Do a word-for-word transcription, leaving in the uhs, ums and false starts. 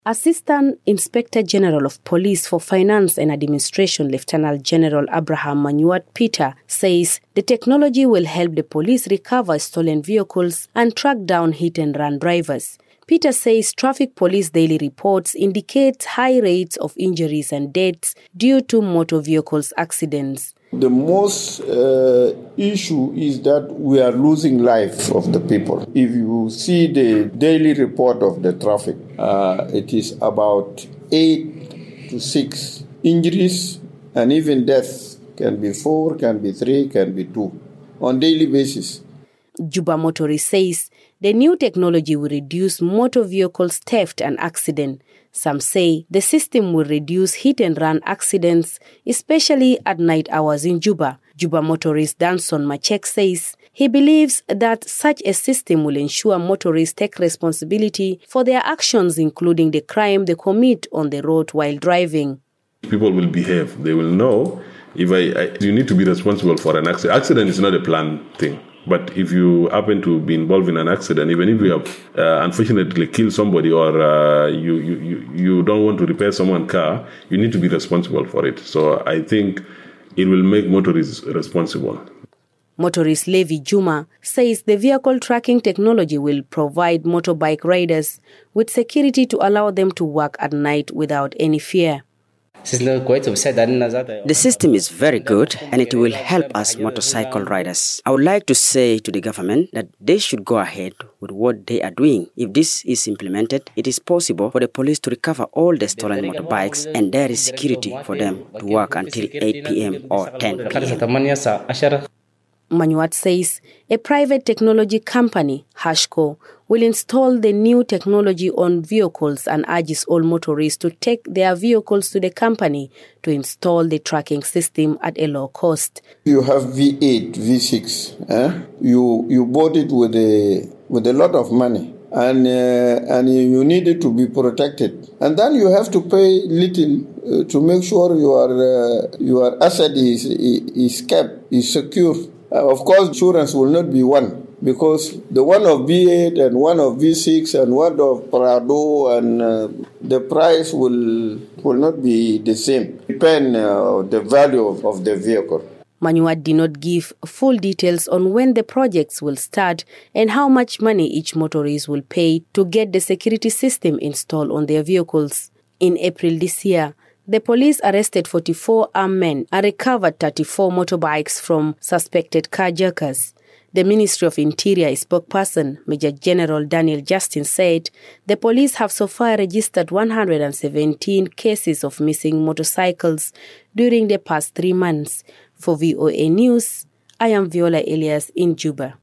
Assistant Inspector General of Police for Finance and Administration, Lieutenant General Abraham Manyuat Peter, says the technology will help the police recover stolen vehicles and track down hit-and-run drivers. Peter says traffic police daily reports indicate high rates of injuries and deaths due to motor vehicles accidents. The most uh, issue is that we are losing life of the people. If you see the daily report of the traffic, uh, it is about eight to six injuries, and even deaths can be four, can be three, can be two on daily basis. Juba Motorist says the new technology will reduce motor vehicles theft and accident. Some say the system will reduce hit-and-run accidents, especially at night hours in Juba. Juba motorist Danson Machek says he believes that such a system will ensure motorists take responsibility for their actions, including the crime they commit on the road while driving. People will behave. They will know if I, I you need to be responsible for an accident. Accident is not a planned thing. But if you happen to be involved in an accident, even if you have uh, unfortunately killed somebody or uh, you, you, you don't want to repair someone's car, you need to be responsible for it. So I think it will make motorists responsible. Motorist Levi Juma says the vehicle tracking technology will provide motorbike riders with security to allow them to work at night without any fear. The system is very good and it will help us motorcycle riders. I would like to say to the government that they should go ahead with what they are doing. If this is implemented, it is possible for the police to recover all the stolen motorbikes and there is security for them to work until eight p.m. or ten p.m. Manyuat says a private technology company, Hashco, will install the new technology on vehicles and urges all motorists to take their vehicles to the company to install the tracking system at a low cost. You have V eight, V six. Eh? You you bought it with a with a lot of money, and uh, and you need it to be protected, and then you have to pay little uh, to make sure your uh, your asset is is kept, is secure. Uh, of course, insurance will not be one, because the one of V eight and one of V six and one of Prado, and uh, the price will will not be the same, depend on uh, the value of, of the vehicle. Manyuat did not give full details on when the projects will start and how much money each motorist will pay to get the security system installed on their vehicles. In April this year, the police arrested forty-four armed men and recovered thirty-four motorbikes from suspected carjackers. The Ministry of Interior spokesperson, Major General Daniel Justin, said the police have so far registered one hundred seventeen cases of missing motorcycles during the past three months. For V O A News, I am Viola Elias in Juba.